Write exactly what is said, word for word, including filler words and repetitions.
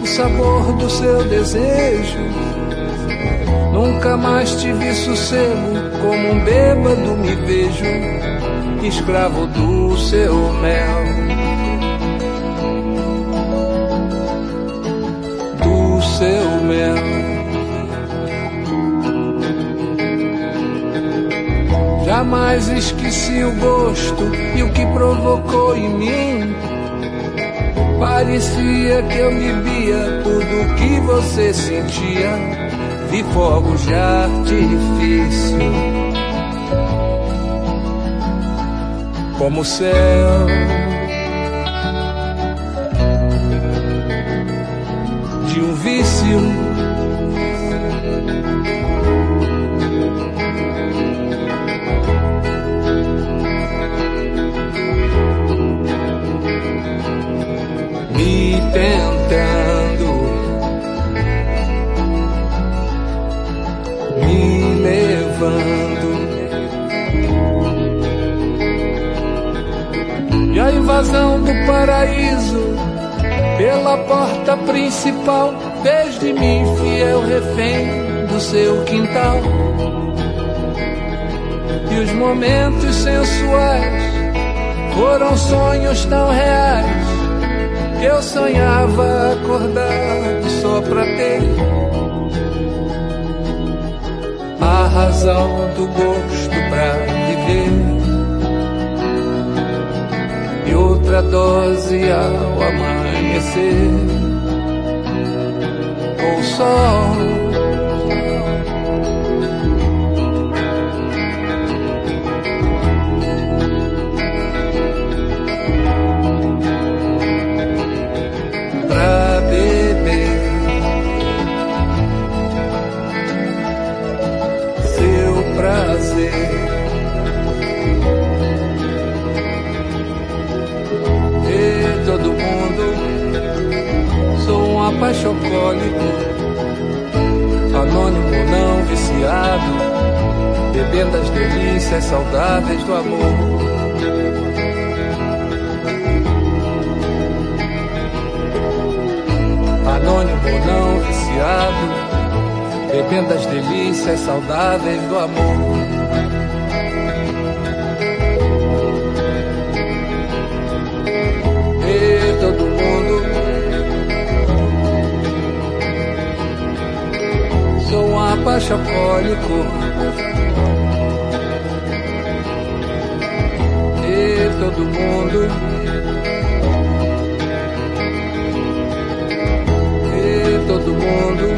sabor do seu desejo. Nunca mais tive sossego, como um bêbado me vejo, escravo do seu mel, do seu mel. Jamais esqueci o gosto e o que provocou em mim. Parecia que eu vivia tudo o que você sentia. Vi fogos de artifício, como o céu de um vício. Me tentando, me levando, e a invasão do paraíso pela porta principal fez de mim fiel refém do seu quintal. E os momentos sensuais foram sonhos tão reais que eu sonhava acordado só pra ter a razão do gosto pra viver. E outra dose ao amanhecer, ou sol pra beber seu prazer. E todo mundo, sou um apaixonólico, anônimo não viciado, bebendo as delícias saudáveis do amor. Anônimo não viciado, bebendo as delícias saudáveis do amor. E todo mundo, sou um apaixonólico, e todo mundo, todo mundo,